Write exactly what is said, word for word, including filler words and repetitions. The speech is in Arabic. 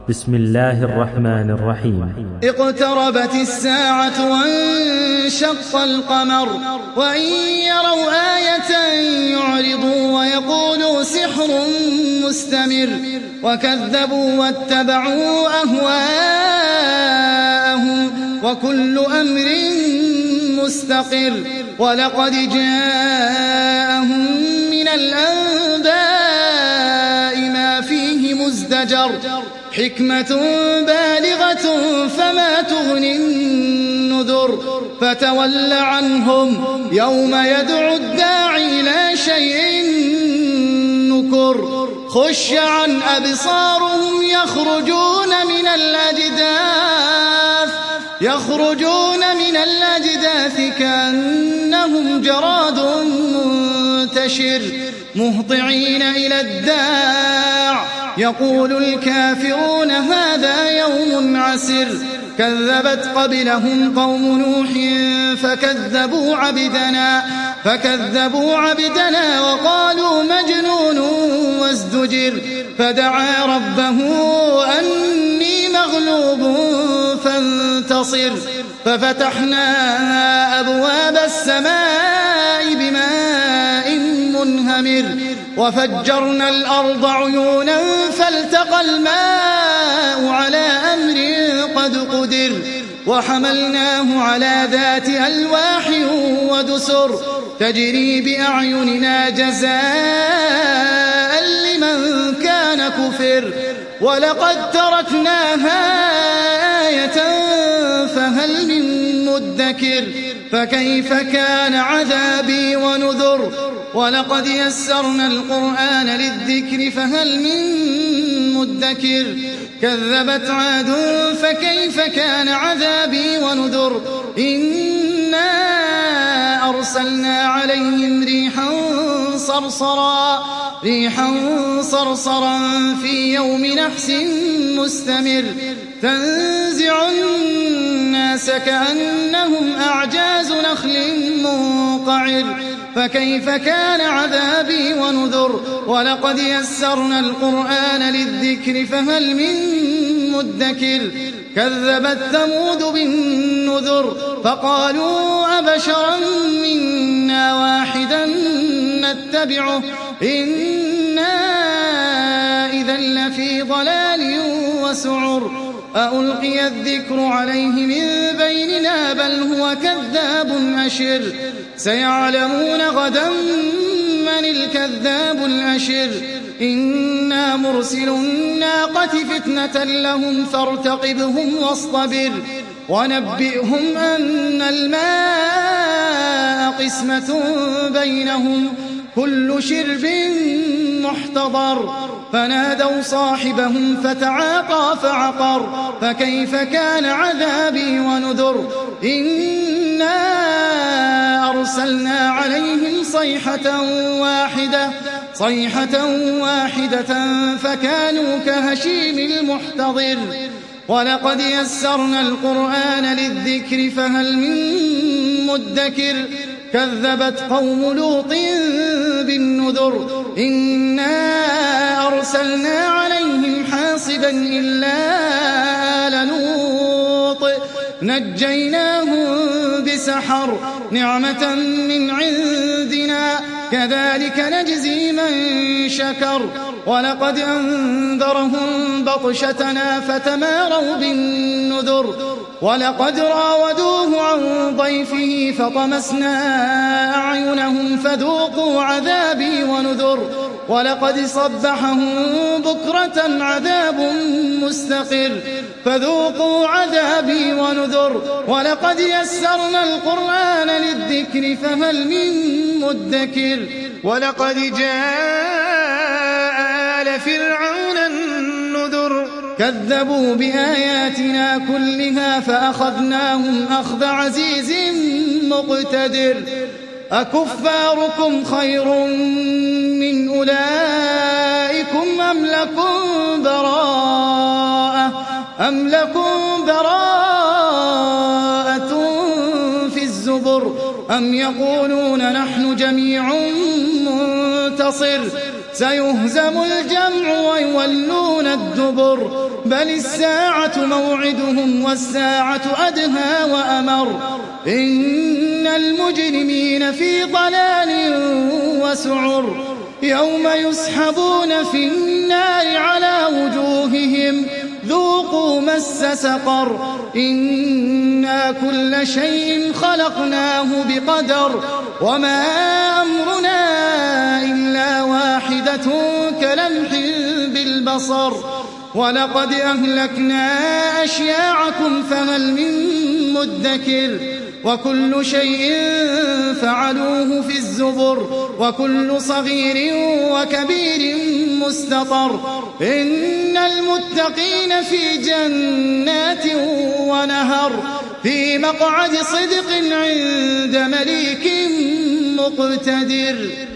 بسم الله الرحمن الرحيم. اقتربت الساعة وانشق القمر وإن يروا آية يعرضوا ويقولوا سحر مستمر وكذبوا واتبعوا أهواءهم وكل أمر مستقر ولقد جاءهم من الأنباء ما فيه مزدجر حكمة بالغة فما تغني النذر فتول عنهم يوم يدعو الداعي إلى شيء نكر خش عن أبصارهم يخرجون من الأجداث يخرجون من الأجداث كأنهم جراد منتشر مهطعين إلى الداع يقول الكافرون هذا يوم عسر كذبت قبلهم قوم نوح فكذبوا عبدنا فكذبوا عبدنا وقالوا مجنون وازدجر فدعا ربه أني مغلوب فانتصر ففتحنا أبواب السماء بماء منهمر وفجرنا الأرض عيونا فالتقى الماء على أمر قد قدر وحملناه على ذات ألواح ودسر تجري بأعيننا جزاء لمن كان كفر ولقد تركناها آية فهل من مدكر فكيف كان عذابي ونذر ولقد يسرنا القرآن للذكر فهل من مدكر كذبت عاد فكيف كان عذابي ونذر إنا أرسلنا عليهم ريحا صرصرا ريحا صرصرا في يوم نحس مستمر تنزع الناس كأنهم أعجاز نخل منقعر فكيف كان عذابي ونذر ولقد يسرنا القرآن للذكر فهل من مدكر كذبت ثمود بالنذر فقالوا أبشرا منا واحدا نتبعه إنا إذا لفي ضلال وسعر ألقي الذكر عليه من بيننا بل هو كذاب أشر سيعلمون غدا من الكذاب الأشر إنا مرسل الناقة فتنة لهم فارتقبهم واصطبر ونبئهم أن الماء قسمة بينهم كل شرب محتضر فنادوا صاحبهم فتعاطى فعقر فكيف كان عذابي ونذر إنا أرسلنا عليهم صيحة واحدة صيحة واحدة فكانوا كهشيم المحتضر ولقد يسرنا القرآن للذكر فهل من مدكر كذبت قوم لوط بالنذر إنا أرسلنا عليهم حاصبا إلا آل لوط نجيناهم بسحر نعمة من عندنا كذلك نجزي من شكر ولقد أنذرهم بطشتنا فتماروا بالنذر ولقد راودوه عن ضيفه فطمسنا أعينهم فذوقوا عذابي ونذر ولقد صبحهم بكرة عذاب مستقر فذوقوا عذابي ونذر ولقد يسرنا القرآن للذكر فهل من مدكر ولقد جاء آل فرعون النذر كذبوا بآياتنا كلها فأخذناهم أخذ عزيز مقتدر أكفاركم خير من أولئكم أم لكم براءة أم لكم براءة في الزبر أم يقولون نحن جميع منتصر سيهزم الجمع ويولون الدبر بل الساعة موعدهم والساعة أدهى وأمر إن المجرمين في ضلال وسعر يوم يسحبون في النار على وجوههم ذوقوا مس سقر إنا كل شيء خلقناه بقدر وما أمرنا إلا واحدة كلمح بالبصر ولقد أهلكنا أشياعكم فهل من مدكر وكل شيء فعلوه في الزبر وكل صغير وكبير مستطر إن المتقين في جنات ونهر في مقعد صدق عند مليك مقتدر.